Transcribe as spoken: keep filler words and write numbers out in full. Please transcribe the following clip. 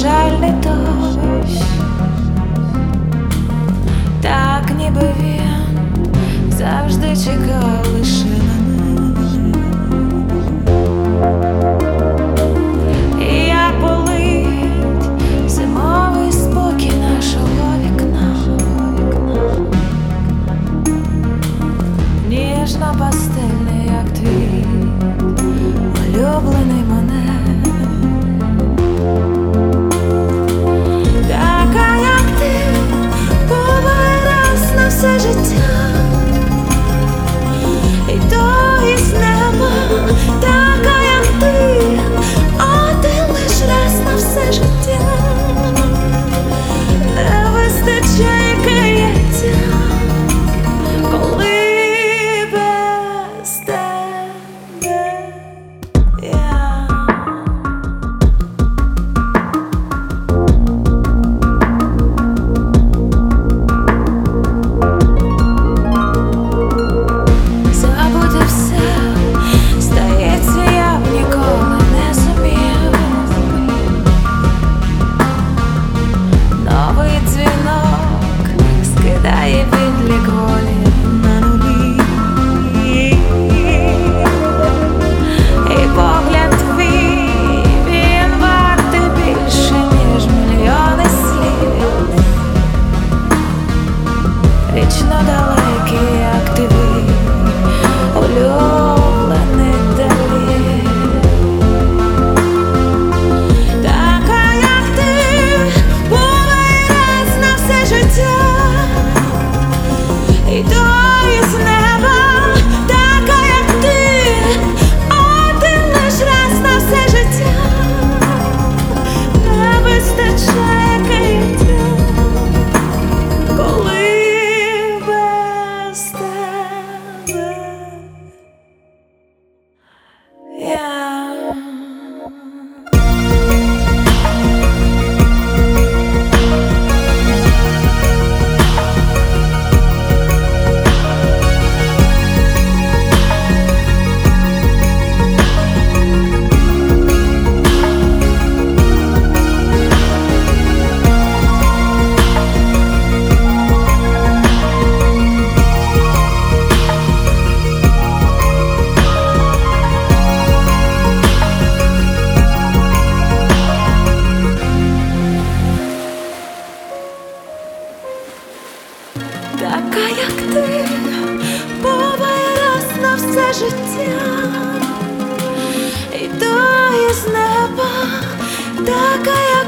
безжальний дощ, так ніби він завжди чекав лише на мене. І як болить зимовий спокій нашого вікна, ніжно-пастельний, як твій улюблений мене. Така, як ти, буває раз на все життя, і то із неба. Така, як ти, один лиш раз на все життя, не вистачає каяття, коли без тебе я. Забути все, здається, я б ніколи не зумів. Новий дзвінок скидає відлік волі на нулі, і погляд твій, він вартий більше, ніж мільйони слів. Вічно далекий, як твій улюблений далі. Така, як ти, буває раз на все життя, і то із неба. Така, як ти, один лиш раз на все життя, не вистачає каяття, коли без тебе я. Така, як ти, буває раз на все життя, і то із неба. Така, як